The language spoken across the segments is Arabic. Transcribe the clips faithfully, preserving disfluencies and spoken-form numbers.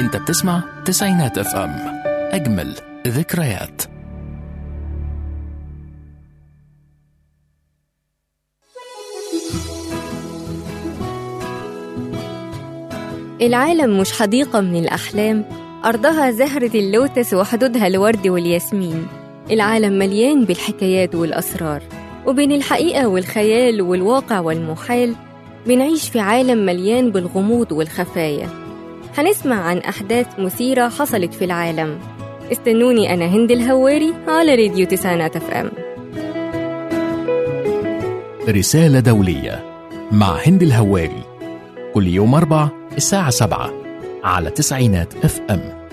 انت بتسمع تسعينات اف ام، اجمل ذكريات. العالم مش حديقة من الأحلام، أرضها زهرة اللوتس وحدودها الورد والياسمين. العالم مليان بالحكايات والأسرار، وبين الحقيقة والخيال والواقع والمحال بنعيش في عالم مليان بالغموض والخفايا. هنسمع عن أحداث مثيرة حصلت في العالم. استنوني أنا هند الهواري على راديو تسعينات اف ام. رسالة دولية مع هند الهواري، كل يوم أربع الساعة سبعة على تسعينات اف ام.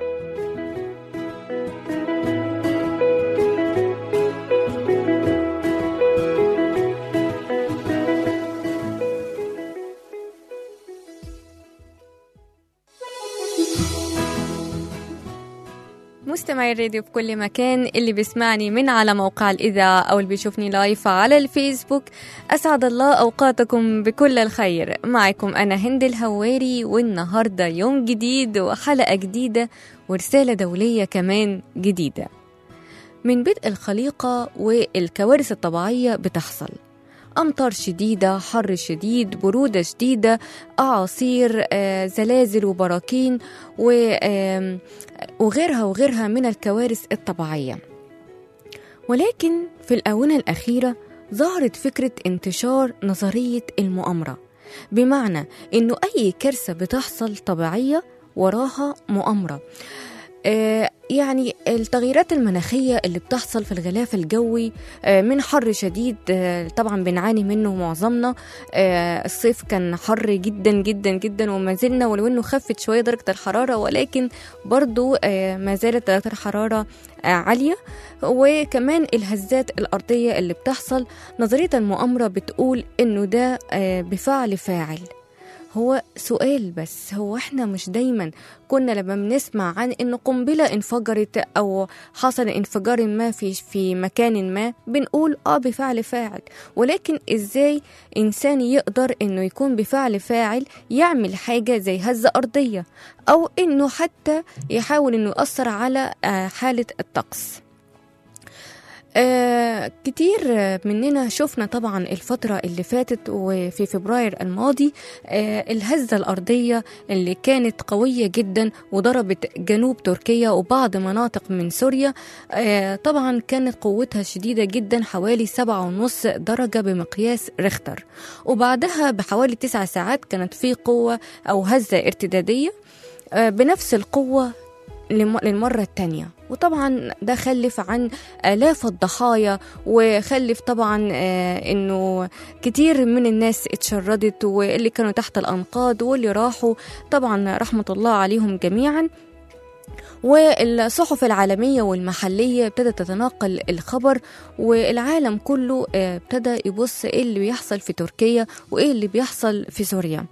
مستمعي الراديو في كل مكان، اللي بيسمعني من على موقع الإذاعة أو اللي بيشوفني لايف على الفيسبوك، أسعد الله أوقاتكم بكل الخير. معكم أنا هند الهواري، والنهاردة يوم جديد وحلقة جديدة ورسالة دولية كمان جديدة. من بدء الخليقة والكوارث الطبيعية بتحصل، أمطار شديدة، حر شديد، برودة شديدة، أعاصير، آه، زلازل وبراكين وغيرها وغيرها من الكوارث الطبيعية. ولكن في الآونة الأخيرة ظهرت فكرة انتشار نظرية المؤامرة، بمعنى إنه أي كارثة بتحصل طبيعية وراها مؤامرة. آه يعني التغييرات المناخية اللي بتحصل في الغلاف الجوي، آه من حر شديد، آه طبعا بنعاني منه معظمنا. آه الصيف كان حر جدا جدا جدا وما زلنا، ولو انه خفت شوية درجة الحرارة، ولكن برضو آه ما زالت درجة الحرارة آه عالية. وكمان الهزات الأرضية اللي بتحصل، نظرية المؤامرة بتقول انه ده آه بفعل فاعل. هو سؤال بس، هو احنا مش دايما كنا لما بنسمع عن ان قنبلة انفجرت او حصل انفجار ما في في مكان ما بنقول اه بفعل فاعل؟ ولكن ازاي انسان يقدر انه يكون بفعل فاعل يعمل حاجة زي هزة ارضية، او انه حتى يحاول انه يؤثر على آه حالة الطقس؟ آه كتير مننا شفنا طبعا الفترة اللي فاتت وفي فبراير الماضي آه الهزة الأرضية اللي كانت قوية جدا وضربت جنوب تركيا وبعض مناطق من سوريا. آه طبعا كانت قوتها شديدة جدا، حوالي سبعة ونص درجة بمقياس ريختر. وبعدها بحوالي تسع ساعات كانت في قوة أو هزة ارتدادية آه بنفس القوة للمرة التانية. وطبعا ده خلف عن آلاف الضحايا، وخلف طبعا آه انه كتير من الناس اتشردت، واللي كانوا تحت الأنقاض واللي راحوا طبعا رحمة الله عليهم جميعا. والصحف العالمية والمحلية ابتدت تتناقل الخبر، والعالم كله آه ابتدى يبص ايه اللي بيحصل في تركيا وايه اللي بيحصل في سوريا.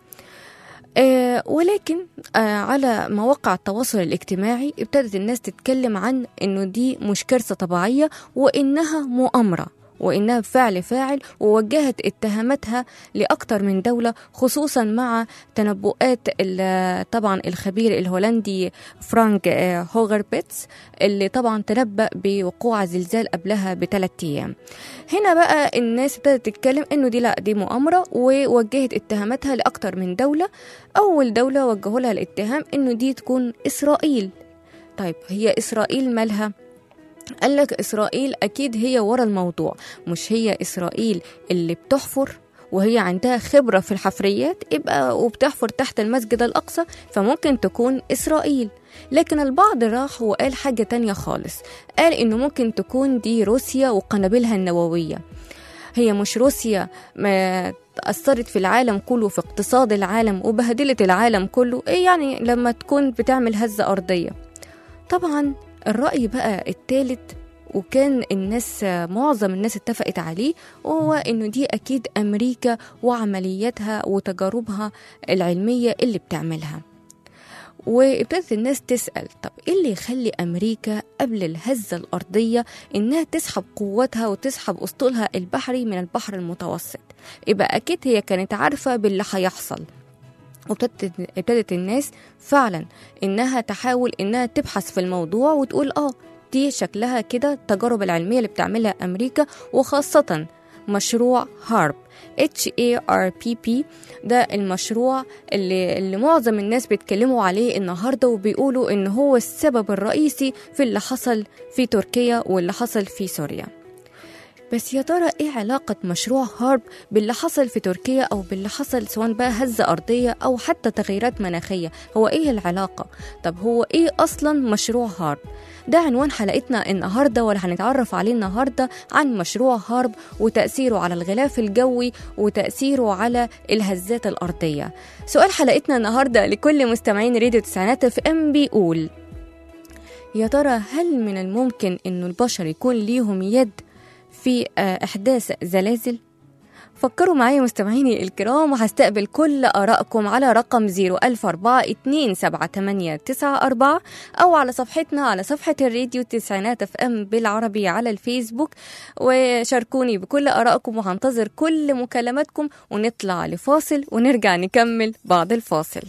آه ولكن آه على مواقع التواصل الاجتماعي ابتدت الناس تتكلم عن انه دي مش كارثة طبيعية، وانها مؤامرة، وإنها بفعل فاعل، ووجهت اتهاماتها لأكثر من دولة، خصوصا مع تنبؤات طبعا الخبير الهولندي فرانك هوغربيتس اللي طبعا تنبأ بوقوع زلزال قبلها بثلاث أيام. هنا بقى الناس ابتدت تتكلم إنه دي لا دي مؤامرة، ووجهت اتهاماتها لأكثر من دولة. أول دولة وجهوا لها الاتهام إنه دي تكون إسرائيل. طيب هي إسرائيل مالها؟ قال لك إسرائيل أكيد هي ورا الموضوع، مش هي إسرائيل اللي بتحفر وهي عندها خبرة في الحفريات يبقى وبتحفر تحت المسجد الأقصى، فممكن تكون إسرائيل. لكن البعض راح وقال حاجة تانية خالص، قال إنه ممكن تكون دي روسيا وقنابلها النووية. هي مش روسيا ما أثرت في العالم كله، في اقتصاد العالم وبهدلت العالم كله؟ إيه يعني لما تكون بتعمل هزة أرضية؟ طبعا الرأي بقى الثالث، وكان الناس معظم الناس اتفقت عليه، وهو انه دي اكيد امريكا وعملياتها وتجاربها العلمية اللي بتعملها. وابتدت الناس تسأل طب ايه اللي يخلي امريكا قبل الهزة الارضية انها تسحب قوتها وتسحب اسطولها البحري من البحر المتوسط؟ يبقى اكيد هي كانت عارفة باللي هيحصل. وابتدت ابتدت الناس فعلا إنها تحاول إنها تبحث في الموضوع وتقول آه دي شكلها كده التجارب العلمية اللي بتعملها أمريكا، وخاصة مشروع هارب إتش إيه آر بي بي. ده المشروع اللي, اللي معظم الناس بيتكلموا عليه النهاردة وبيقولوا إن هو السبب الرئيسي في اللي حصل في تركيا واللي حصل في سوريا. بس يا ترى ايه علاقة مشروع هارب باللي حصل في تركيا او باللي حصل سواء بقى هزة ارضية او حتى تغييرات مناخية؟ هو ايه العلاقة؟ طب هو ايه اصلا مشروع هارب؟ ده عنوان حلقتنا النهاردة، واللي هنتعرف عليه النهاردة عن مشروع هارب وتأثيره على الغلاف الجوي وتأثيره على الهزات الأرضية. سؤال حلقتنا النهاردة لكل مستمعين راديو تسعينات اف ام بيقول: يا ترى هل من الممكن إنه البشر يكون ليهم يد في إحداث زلازل؟ فكروا معايا مستمعيني الكرام، وهستقبل كل آرائكم على رقم صفر ألف أربعة اتنين سبعة تمانية تسعة أربعة أو على صفحتنا على صفحة الراديو تسعينات اف ام بالعربي على الفيسبوك، وشاركوني بكل آرائكم، وهنتظر كل مكالماتكم. ونطلع لفاصل ونرجع نكمل بعد الفاصل.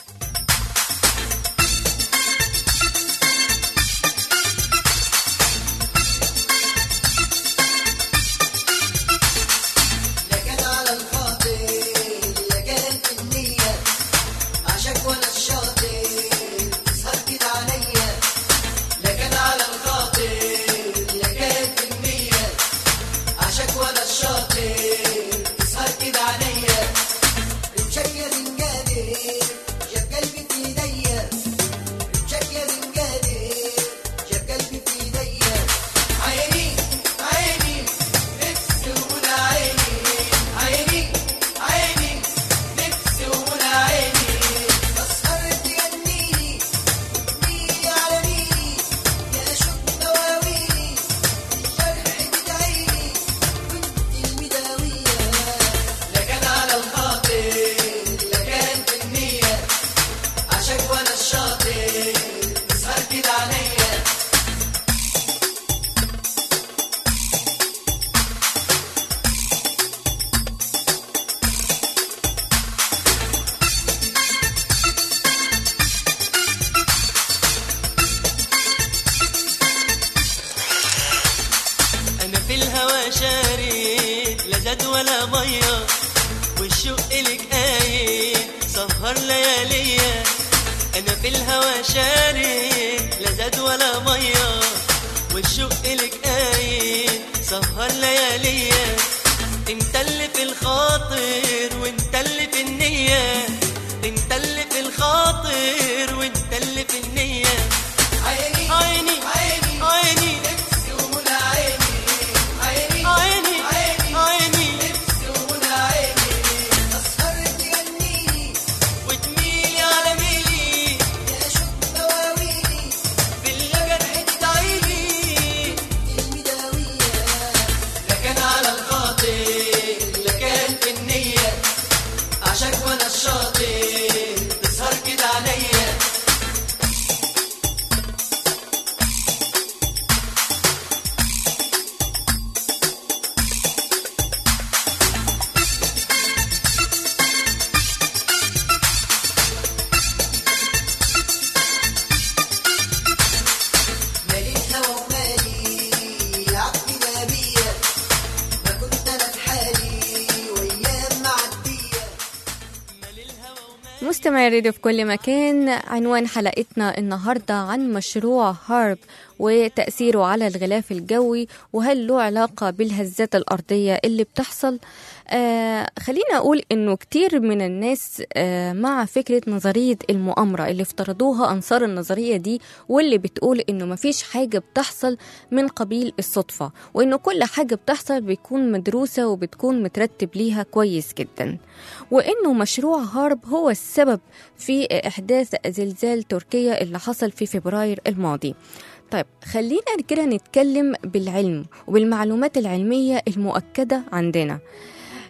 مستمعي الراديو في كل مكان، عنوان حلقتنا النهاردة عن مشروع هارب وتأثيره على الغلاف الجوي، وهل له علاقة بالهزات الأرضية اللي بتحصل. آه خلينا أقول إنه كتير من الناس آه مع فكرة نظرية المؤامرة اللي افترضوها أنصار النظرية دي، واللي بتقول إنه مفيش حاجة بتحصل من قبيل الصدفة، وإنه كل حاجة بتحصل بيكون مدروسة وبتكون مترتب ليها كويس جدا، وإنه مشروع هارب هو السبب في إحداث زلزال تركيا اللي حصل في فبراير الماضي. طيب خلينا كده نتكلم بالعلم وبالمعلومات العلمية المؤكدة عندنا.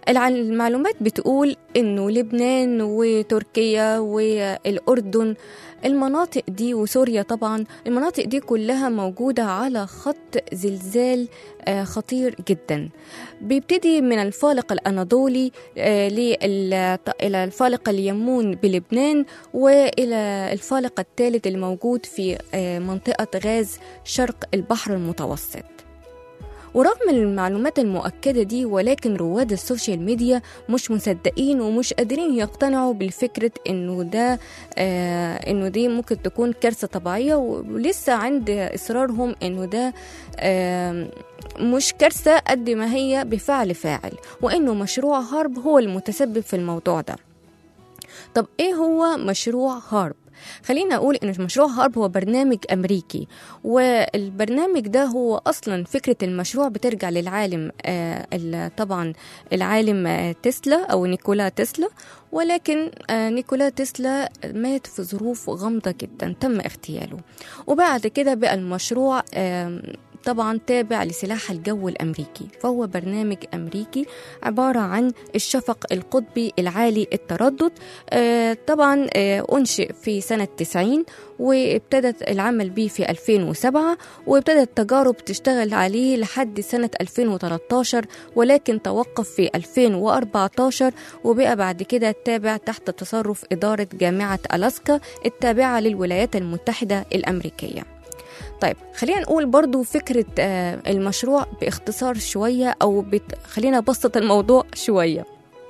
المعلومات بتقول إنه لبنان وتركيا والأردن، المناطق دي وسوريا طبعا، المناطق دي كلها موجودة على خط زلزال خطير جدا. بيبتدي من الفالق الأناضولي إلى الفالق اليمون بلبنان، وإلى الفالق الثالث الموجود في منطقة غاز شرق البحر المتوسط. ورغم المعلومات المؤكدة دي، ولكن رواد السوشيال ميديا مش مصدقين ومش قادرين يقتنعوا بالفكرة إنه ده آه إنه دي ممكن تكون كارثة طبيعية، ولسه عند إصرارهم إنه ده آه مش كارثة قد ما هي بفعل فاعل، وإنه مشروع هارب هو المتسبب في الموضوع ده. طب إيه هو مشروع هارب؟ خلينا أقول إن مشروع هارب هو برنامج أمريكي، والبرنامج ده هو أصلا فكرة المشروع بترجع للعالم آه طبعا العالم آه تسلا أو نيكولا تسلا، ولكن آه نيكولا تسلا مات في ظروف غامضة جدا تم اغتياله، وبعد كده بقى المشروع آه طبعا تابع لسلاح الجو الأمريكي. فهو برنامج أمريكي عبارة عن الشفق القطبي العالي التردد. آه طبعا آه أنشئ في سنة تسعين، وابتدت العمل به في ألفين وسبعة، وابتدت تجارب تشتغل عليه لحد سنة ألفين وثلاثة عشر، ولكن توقف في ألفين وأربعة عشر، وبقى بعد كده تابع تحت تصرف إدارة جامعة ألاسكا التابعة للولايات المتحدة الأمريكية. طيب خلينا نقول برضو فكرة آه المشروع باختصار شوية، أو بت... خلينا نبسط الموضوع شوية.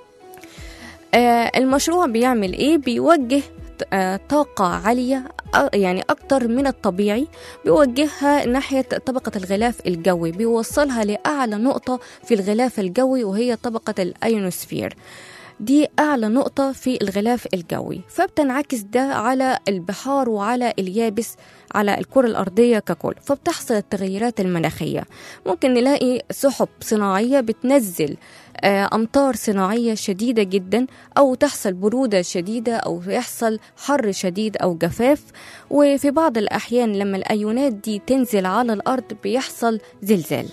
آه المشروع بيعمل إيه؟ بيوجه آه طاقة عالية آه يعني أكتر من الطبيعي، بيوجهها ناحية طبقة الغلاف الجوي، بيوصلها لأعلى نقطة في الغلاف الجوي وهي طبقة الأيونوسفير. دي أعلى نقطة في الغلاف الجوي، فبتنعكس ده على البحار وعلى اليابس على الكرة الأرضية ككل، فبتحصل التغيرات المناخية. ممكن نلاقي سحب صناعية بتنزل أمطار صناعية شديدة جدا، أو تحصل برودة شديدة، أو يحصل حر شديد أو جفاف. وفي بعض الأحيان لما الأيونات دي تنزل على الأرض بيحصل زلزال.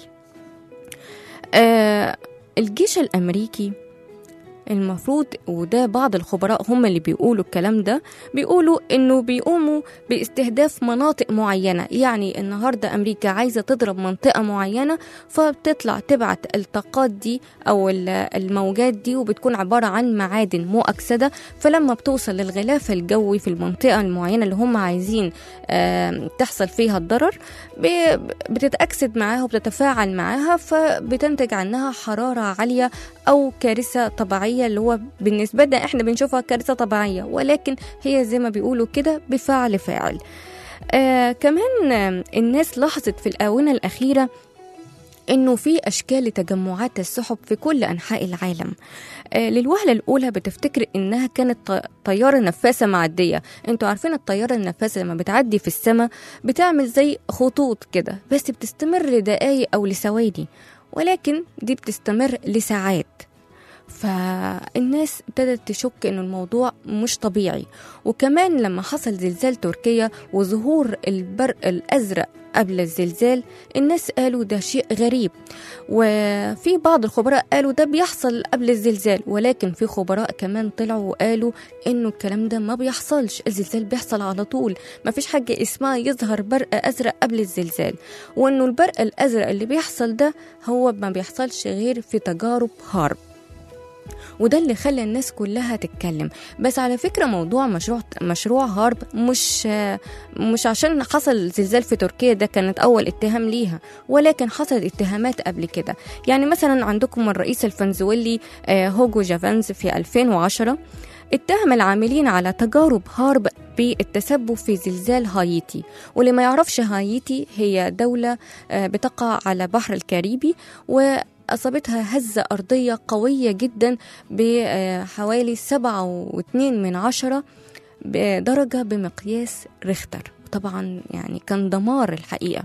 آه الجيش الأمريكي المفروض، وده بعض الخبراء هم اللي بيقولوا الكلام ده، بيقولوا انه بيقوموا باستهداف مناطق معينة. يعني النهاردة امريكا عايزة تضرب منطقة معينة، فبتطلع تبعت الطاقات دي او الموجات دي، وبتكون عبارة عن معادن مؤكسدة. فلما بتوصل للغلاف الجوي في المنطقة المعينة اللي هم عايزين تحصل فيها الضرر، بتتأكسد معاها وبتتفاعل معاها، فبتنتج عنها حرارة عالية او كارثة طبيعية، اللي هو بالنسبة لنا احنا بنشوفها كارثة طبيعية، ولكن هي زي ما بيقولوا كده بفعل فاعل. آه كمان آه الناس لاحظت في الآونة الأخيرة إنه في أشكال لتجمعات السحب في كل أنحاء العالم. آه للوهلة الأولى بتفتكر إنها كانت طيارة نفاثة معدية. أنتوا عارفين الطيارة النفاثة لما بتعدي في السماء بتعمل زي خطوط كده، بس بتستمر لدقايق أو لثواني، ولكن دي بتستمر لساعات. فالناس ابتدت تشك إنه الموضوع مش طبيعي. وكمان لما حصل زلزال تركيا وظهور البرق الأزرق قبل الزلزال، الناس قالوا ده شيء غريب، وفي بعض الخبراء قالوا ده بيحصل قبل الزلزال، ولكن في خبراء كمان طلعوا وقالوا إنه الكلام ده ما بيحصلش، الزلزال بيحصل على طول، ما فيش حاجة اسمها يظهر برق أزرق قبل الزلزال، وإنه البرق الأزرق اللي بيحصل ده هو ما بيحصلش غير في تجارب هارب. وده اللي خلى الناس كلها تتكلم. بس على فكرة موضوع مشروع مشروع هارب مش مش عشان حصل زلزال في تركيا ده كانت أول اتهام ليها، ولكن حصلت اتهامات قبل كده. يعني مثلا عندكم الرئيس الفنزويلي هوجو جافانز في ألفين وعشرة اتهم العاملين على تجارب هارب بالتسبب في زلزال هايتي. واللي ما يعرفش، هايتي هي دولة بتقع على بحر الكاريبي، و أصابتها هزة أرضية قوية جدا بحوالي سبعة واثنين من عشرة درجة بمقياس ريختر. طبعا يعني كان دمار الحقيقة.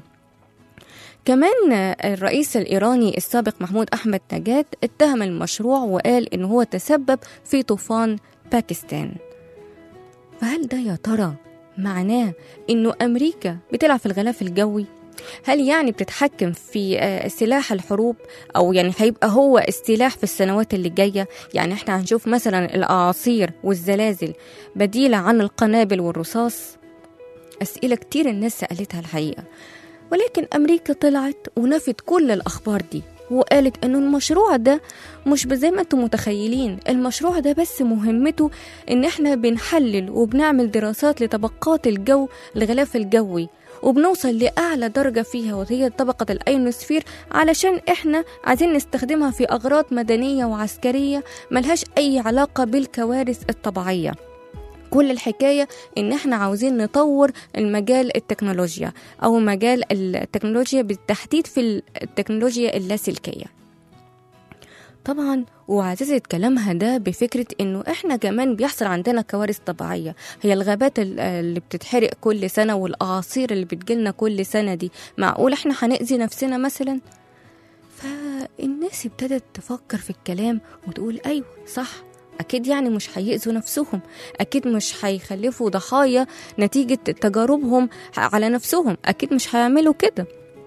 كمان الرئيس الإيراني السابق محمود أحمد نجاد اتهم المشروع وقال إنه هو تسبب في طوفان باكستان. فهل ده يا ترى معناه إنه أمريكا بتلعب في الغلاف الجوي؟ هل يعني بتتحكم في سلاح الحروب، أو يعني هيبقى هو السلاح في السنوات اللي جاية؟ يعني احنا هنشوف مثلا الأعاصير والزلازل بديلة عن القنابل والرصاص؟ أسئلة كتير الناس سألتها الحقيقة، ولكن أمريكا طلعت ونفت كل الأخبار دي وقالت أنه المشروع ده مش زي ما انتم متخيلين. المشروع ده بس مهمته ان احنا بنحلل وبنعمل دراسات لطبقات الجو، الغلاف الجوي، وبنوصل لأعلى درجة فيها وهي طبقة الأيونوسفير، علشان احنا عايزين نستخدمها في أغراض مدنية وعسكرية ملهاش أي علاقة بالكوارث الطبيعية. كل الحكاية إن إحنا عاوزين نطور المجال التكنولوجيا أو مجال التكنولوجيا بالتحديد في التكنولوجيا اللاسلكية. طبعا وعززت كلامها ده بفكرة إنه إحنا كمان بيحصل عندنا كوارث طبيعية، هي الغابات اللي بتتحرق كل سنة والأعاصير اللي بتجيلنا كل سنة دي، معقول إحنا هنأذي نفسنا مثلا؟ فالناس ابتدت تفكر في الكلام وتقول أيوة صح، أكيد يعني مش هيأذوا نفسهم، أكيد مش هيخلفوا ضحايا نتيجة تجاربهم على نفسهم، أكيد مش هيعملوا كده.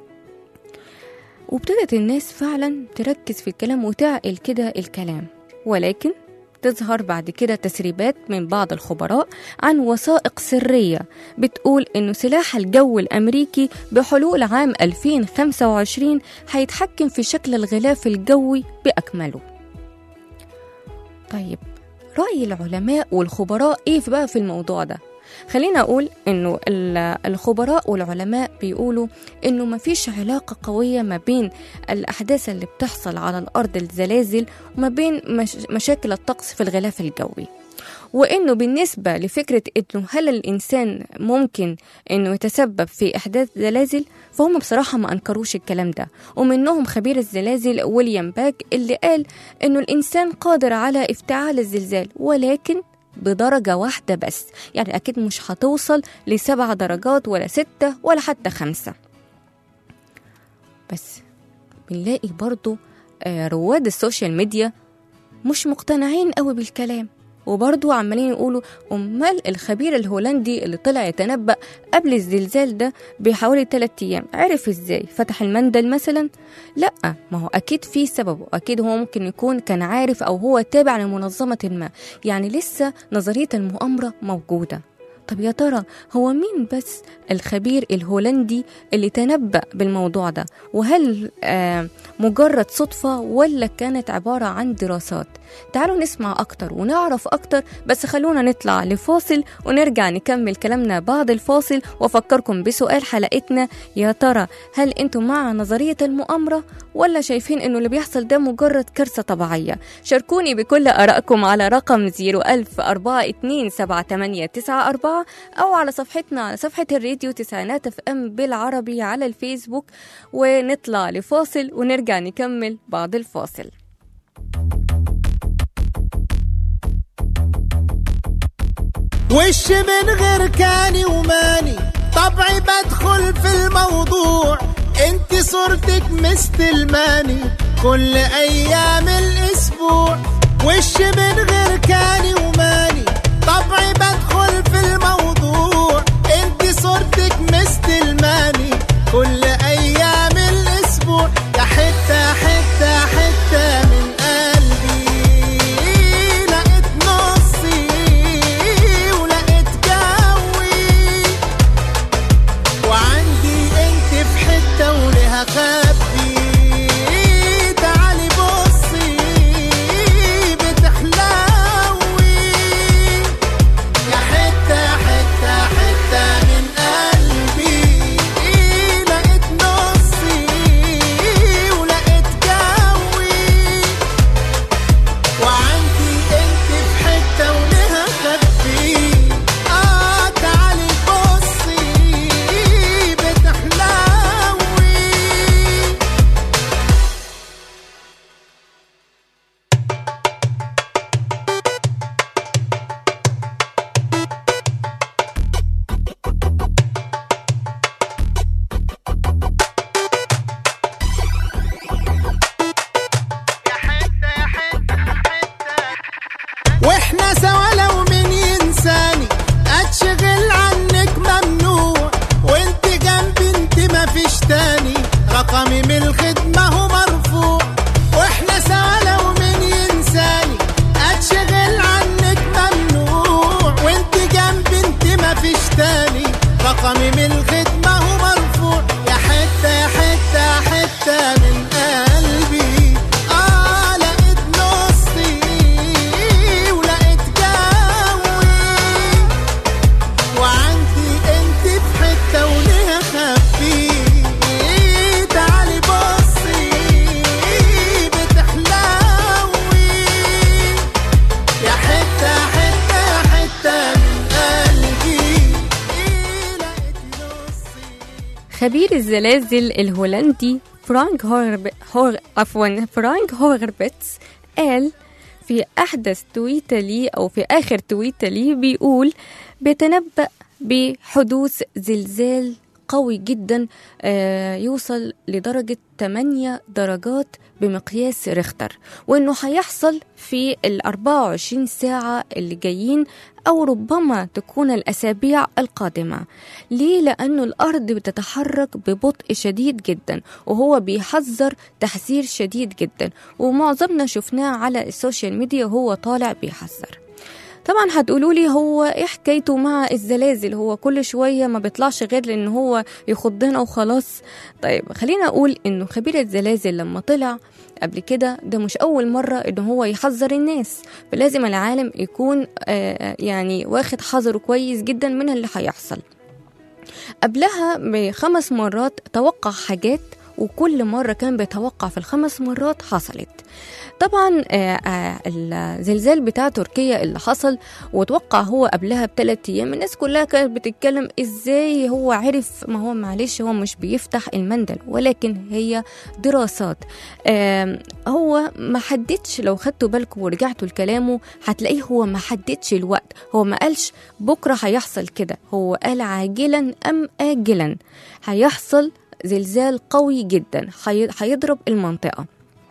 وابتدت الناس فعلا تركز في الكلام وتعقل كده الكلام، ولكن تظهر بعد كده تسريبات من بعض الخبراء عن وثائق سرية بتقول إنه سلاح الجو الأمريكي بحلول عام ألفين وخمسة وعشرين هيتحكم في شكل الغلاف الجوي بأكمله. طيب رأي العلماء والخبراء إيه بقى في الموضوع ده؟ خلينا أقول إنه الخبراء والعلماء بيقولوا إنه مفيش علاقة قوية ما بين الأحداث اللي بتحصل على الأرض، الزلازل، وما بين مش مشاكل الطقس في الغلاف الجوي، وإنه بالنسبة لفكرة إنه هل الإنسان ممكن إنه يتسبب في إحداث زلازل، فهم بصراحة ما أنكروش الكلام ده. ومنهم خبير الزلازل ويليام باك اللي قال إنه الإنسان قادر على افتعال الزلزال، ولكن بدرجة واحدة بس، يعني أكيد مش هتوصل لسبع درجات ولا ستة ولا حتى خمسة. بس بنلاقي برضو رواد السوشيال ميديا مش مقتنعين قوي بالكلام، وبرضو عمالين يقولوا أمال الخبير الهولندي اللي طلع يتنبأ قبل الزلزال ده بحوالي ثلاثة أيام عرف إزاي؟ فتح المندل مثلا؟ لا، ما هو أكيد في سببه، أكيد هو ممكن يكون كان عارف أو هو تابع لمنظمة ما، يعني لسه نظرية المؤامرة موجودة. طب يا ترى هو مين بس الخبير الهولندي اللي تنبأ بالموضوع ده؟ وهل آه مجرد صدفة ولا كانت عبارة عن دراسات؟ تعالوا نسمع أكتر ونعرف أكتر، بس خلونا نطلع لفاصل ونرجع نكمل كلامنا بعد الفاصل. وأفكركم بسؤال حلقتنا، يا ترى هل أنتم مع نظرية المؤامرة ولا شايفين أنه اللي بيحصل ده مجرد كارثة طبيعية؟ شاركوني بكل آرائكم على رقم صفر ألف أربعة اتنين سبعة تمانية تسعة أربعة أو على صفحتنا على صفحة الراديو تسعينات اف ام بالعربي على الفيسبوك. ونطلع لفاصل ونرجع نكمل بعد الفاصل. وش من غير كاني وماني، طبعي بدخل في الموضوع، انت صورتك مستلماني كل ايام الاسبوع. وش من غير كاني وماني، طبعي بدخل في الموضوع، انت صورتك مستلماني كل ايام الاسبوع. يا حتة حتة حتة من قلبي، لقيت نصي ولقيت جوي، وعندي انت في حتة ولها خبي. تعالي بصي بتحلوي، من الخدمة هو مرفوع، واحنا سوا لو من ينساني اتشغل عنك ممنوع، وانت جنبي انت مفيش تاني، رقمي من الخدمة هو مرفوع، يا حتة يا حتة يا حتة من قلبي. اه لقيت نصي ولقيت جوي، وعندي انت في حتة وليه اخبي، تعالي بصي بتحلوي، يا حتة حتة حتة من قلبي لقيت نصي. خبير الزلازل الهولندي فرانك هورب... هور... عفوا فرانك هوربتس قال في أحدث تويتة لي أو في آخر تويتة لي بيقول بيتنبأ بحدوث زلزال قوي جدا آه يوصل لدرجة ثمانية درجات بمقياس ريختر، وإنه هيحصل في الأربعة وعشرين ساعة اللي جايين أو ربما تكون الأسابيع القادمة. ليه؟ لأنه الأرض بتتحرك ببطء شديد جدا، وهو بيحذر تحذير شديد جدا، ومعظمنا شفناه على السوشيال ميديا وهو طالع بيحذر. طبعا هتقولوا لي هو ايه حكايته مع الزلازل؟ هو كل شوية ما بيطلعش غير لان هو يخضنا وخلاص. طيب خلينا اقول انه خبير الزلازل لما طلع قبل كده ده مش اول مرة انه هو يحذر الناس، فلازم العالم يكون آه يعني واخد حذره كويس جدا من اللي هيحصل. قبلها بخمس مرات توقع حاجات، وكل مرة كان بيتوقع في الخمس مرات حصلت. طبعا الزلزال بتاع تركيا اللي حصل وتوقع هو قبلها بثلاث ايام، الناس كلها كانت بتتكلم ازاي هو عرف. ما هو معلش هو مش بيفتح المندل، ولكن هي دراسات. هو ما حددش، لو خدتوا بالكم ورجعتوا لكلامه هتلاقيه هو ما حددش الوقت، هو ما قالش بكرة هيحصل كده، هو قال عاجلا ام آجلا هيحصل زلزال قوي جدا هيضرب المنطقة.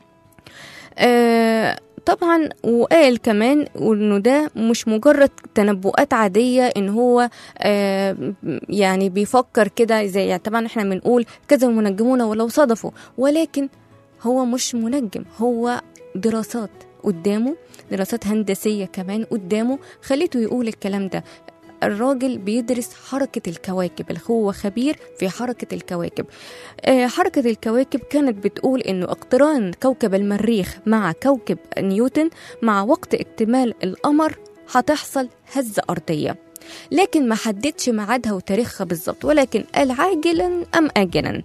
آه طبعا وقال كمان انه ده مش مجرد تنبؤات عادية، ان هو آه يعني بيفكر كده زي يعني طبعا احنا بنقول كذا المنجمون ولو صدفوا، ولكن هو مش منجم، هو دراسات قدامه، دراسات هندسية كمان قدامه خليته يقول الكلام ده. الراجل بيدرس حركة الكواكب، هو خبير في حركة الكواكب. آه حركة الكواكب كانت بتقول إنه اقتران كوكب المريخ مع كوكب نيوتن مع وقت اكتمال القمر هتحصل هزة أرضية، لكن ما حددش ميعادها وتاريخها بالظبط، ولكن قال عاجلا أم آجلا.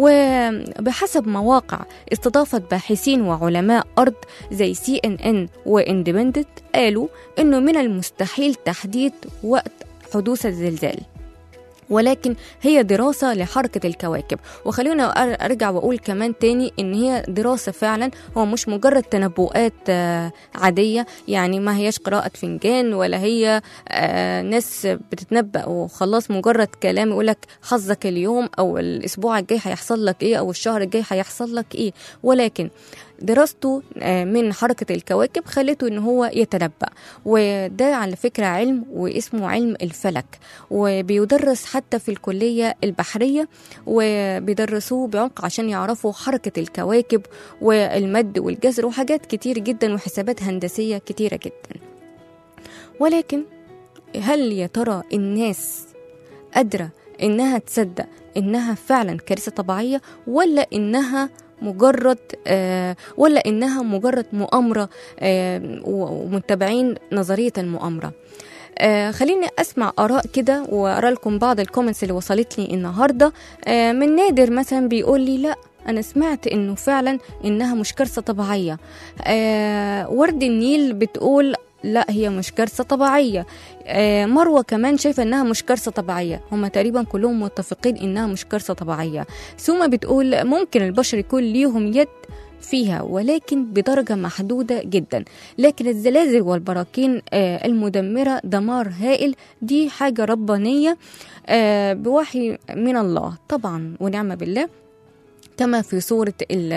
وبحسب مواقع استضافت باحثين وعلماء أرض زي سي إن إن واندبندنت قالوا إنه من المستحيل تحديد وقت حدوث الزلزال، ولكن هي دراسة لحركة الكواكب. وخلونا أرجع وأقول كمان تاني إن هي دراسة فعلا، هو مش مجرد تنبؤات عادية، يعني ما هيش قراءة فنجان ولا هي ناس بتتنبأ وخلاص مجرد كلام يقولك حظك اليوم أو الأسبوع الجاي هيحصل لك إيه أو الشهر الجاي هيحصل لك إيه، ولكن دراسته من حركة الكواكب خلته إن هو يتنبأ. وده على فكرة علم واسمه علم الفلك، وبيدرس حتى في الكلية البحرية، وبيدرسوه بعمق عشان يعرفوا حركة الكواكب والمد والجزر وحاجات كتير جدا وحسابات هندسية كتيرة جدا. ولكن هل يا ترى الناس قادرة إنها تصدق إنها فعلا كارثة طبيعية، ولا إنها مجرد آه ولا إنها مجرد مؤامرة آه ومتبعين نظرية المؤامرة؟ آه خليني أسمع آراء كده وأرى لكم بعض الكومنتس اللي وصلت لي النهاردة. آه من نادر مثلا بيقول لي لا أنا سمعت إنه فعلا إنها مش كارثة طبيعية. آه ورد النيل بتقول لا هي مش كارثة طبيعية. آه مروة كمان شايفة انها مش كارثة طبيعية، هما تقريبا كلهم متفقين انها مش كارثة طبيعية. سوما بتقول ممكن البشر يكون ليهم يد فيها ولكن بدرجة محدودة جدا، لكن الزلازل والبراكين آه المدمرة دمار هائل دي حاجة ربانية آه بوحي من الله طبعا ونعم بالله، كما في سورة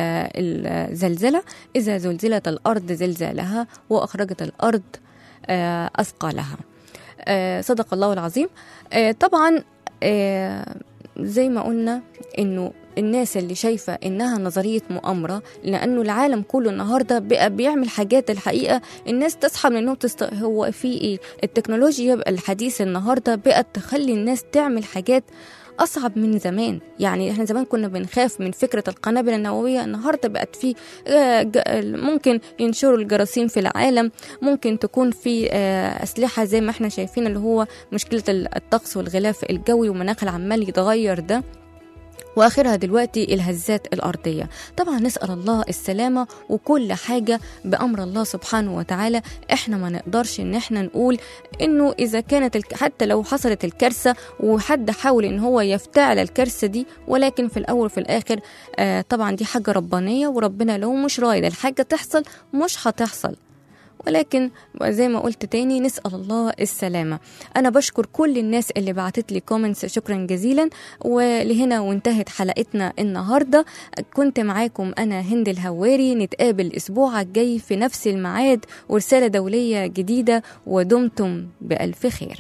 الزلزلة إذا زلزلت الأرض زلزالها وأخرجت الأرض أثقالها. صدق الله العظيم. طبعا زي ما قلنا إنه الناس اللي شايفة إنها نظرية مؤامرة، لأنه العالم كله النهاردة بقى بيعمل حاجات الحقيقة الناس تصحى من النوم تست... هو في إيه؟ التكنولوجيا الحديثة النهاردة بقت تخلي الناس تعمل حاجات أصعب من زمان. يعني إحنا زمان كنا بنخاف من فكرة القنابل النووية، النهاردة بقت في ممكن ينشروا الجراثيم في العالم، ممكن تكون في أسلحة زي ما إحنا شايفين اللي هو مشكلة الطقس والغلاف الجوي ومناخ العمال يتغير ده، واخرها دلوقتي الهزات الارضيه. طبعا نسال الله السلامه، وكل حاجه بامر الله سبحانه وتعالى. احنا ما نقدرش ان احنا نقول انه اذا كانت الك... حتى لو حصلت الكارثه وحد حاول ان هو يفتعل الكارثه دي، ولكن في الاول وفي الاخر آه طبعا دي حاجه ربانيه، وربنا لو مش رايد الحاجه تحصل مش هتحصل. ولكن زي ما قلت تاني نسأل الله السلامة. أنا بشكر كل الناس اللي بعتت لي كومنتس، شكرا جزيلا. ولهنا وانتهت حلقتنا النهاردة. كنت معاكم أنا هند الهواري، نتقابل الأسبوع الجاي في نفس الميعاد ورسالة دولية جديدة، ودمتم بألف خير.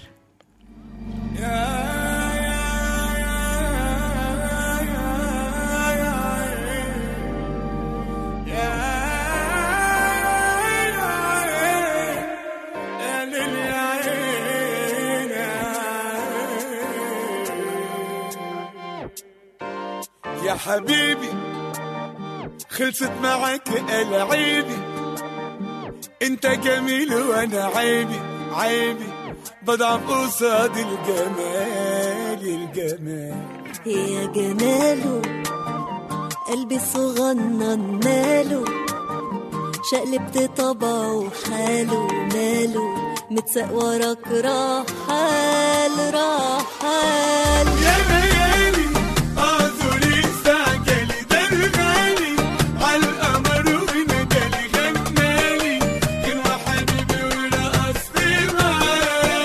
يا حبيبي خلصت معك العيبي، انت جميل وانا عيبي عيبي، بضعف قصاد الجمال الجمال. يا جماله قلبي الصغنن ماله، شقلبت طبعه حاله ماله، متساق وراك رحال رحال. يا ليالي اعذري استعجلي، ده الغالي على القمر ونجالي غنالي، كان حبيبي ورقصت معاه.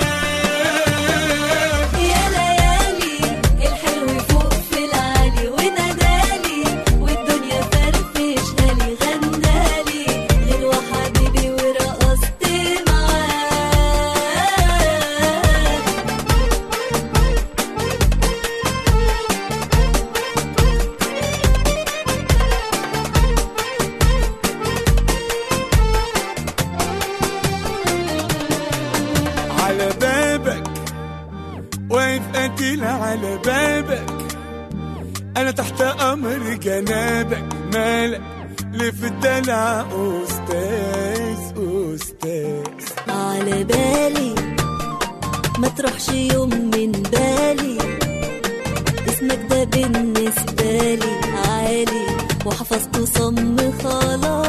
يا ليالي الحلو فوق في العالي ونادالي، والدنيا فرفشها لي غنالي، غير حبيبي ورقصت معاه. على بابك واقف قتيل على بابك، انا تحت امر جنابك، مالك ليه في الدلع استاذ استاذ. على بالي ما تروحش يوم من بالي، اسمك ده بالنسبة لي عالي وحفظته صم خلاص.